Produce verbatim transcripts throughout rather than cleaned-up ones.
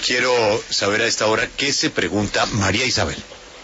quiero saber a esta hora qué se pregunta María Isabel.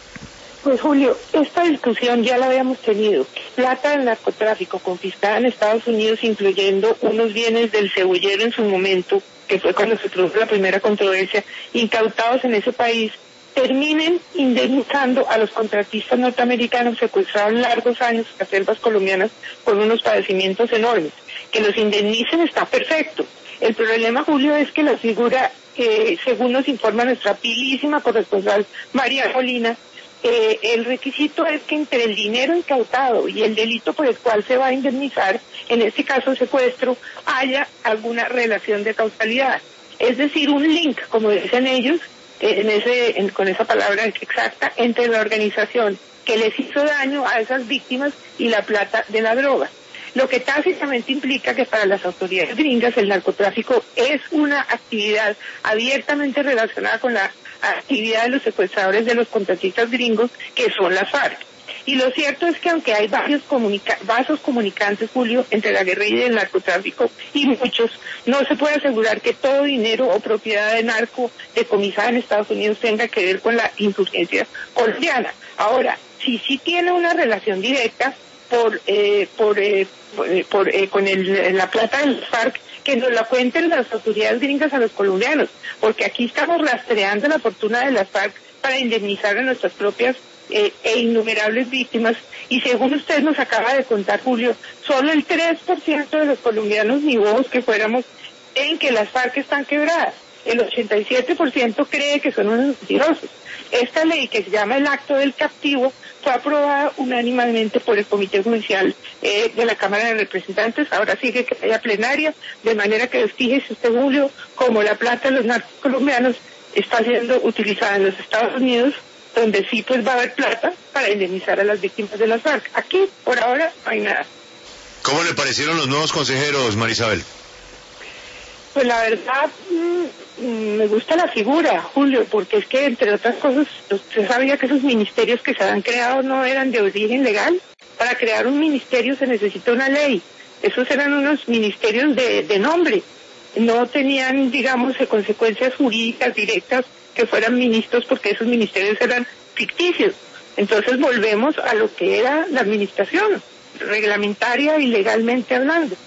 Pues Julio, esta discusión ya la habíamos tenido. Plata del narcotráfico confiscada en Estados Unidos, incluyendo unos bienes del cebollero en su momento, que fue cuando se produjo la primera controversia, incautados en ese país, terminen indemnizando a los contratistas norteamericanos secuestrados largos años en las selvas colombianas con unos padecimientos enormes. Que los indemnicen está perfecto. El problema, Julio, es que la figura, eh, según nos informa nuestra pilísima corresponsal María Molina, Eh, el requisito es que entre el dinero incautado y el delito por el cual se va a indemnizar, en este caso secuestro, haya alguna relación de causalidad. Es decir, un link, como dicen ellos, eh, en ese, en, con esa palabra exacta, entre la organización que les hizo daño a esas víctimas y la plata de la droga. Lo que tácitamente implica que para las autoridades gringas el narcotráfico es una actividad abiertamente relacionada con la actividad de los secuestradores de los contratistas gringos, que son las FARC. Y lo cierto es que aunque hay varios comunica- vasos comunicantes, Julio, entre la guerrilla y el narcotráfico, y muchos, no se puede asegurar que todo dinero o propiedad de narco decomisada en Estados Unidos tenga que ver con la insurgencia colombiana. Ahora, si sí tiene una relación directa por eh, por, eh, por, eh, por eh, con el, la plata del FARC, que nos la cuenten las autoridades gringas a los colombianos, porque aquí estamos rastreando la fortuna de las FARC para indemnizar a nuestras propias eh, e innumerables víctimas, y según usted nos acaba de contar, Julio, solo el tres por ciento de los colombianos, ni vos que fuéramos, en que las FARC están quebradas. El ochenta y siete por ciento cree que son unos mentirosos. Esta ley, que se llama el Acto del Captivo, fue aprobada unánimemente por el Comité Judicial eh, de la Cámara de Representantes. Ahora sigue que haya plenaria, de manera que fíjese usted, Julio, como la plata de los narcos colombianos está siendo utilizada en los Estados Unidos, donde sí pues va a haber plata para indemnizar a las víctimas de las FARC. Aquí, por ahora, no hay nada. ¿Cómo le parecieron los nuevos consejeros, María Isabel? Pues la verdad, mmm, me gusta la figura, Julio, porque es que, entre otras cosas, usted sabía que esos ministerios que se han creado no eran de origen legal. Para crear un ministerio se necesita una ley. Esos eran unos ministerios de, de nombre. No tenían, digamos, consecuencias jurídicas directas que fueran ministros, porque esos ministerios eran ficticios. Entonces volvemos a lo que era la administración, reglamentaria y legalmente hablando.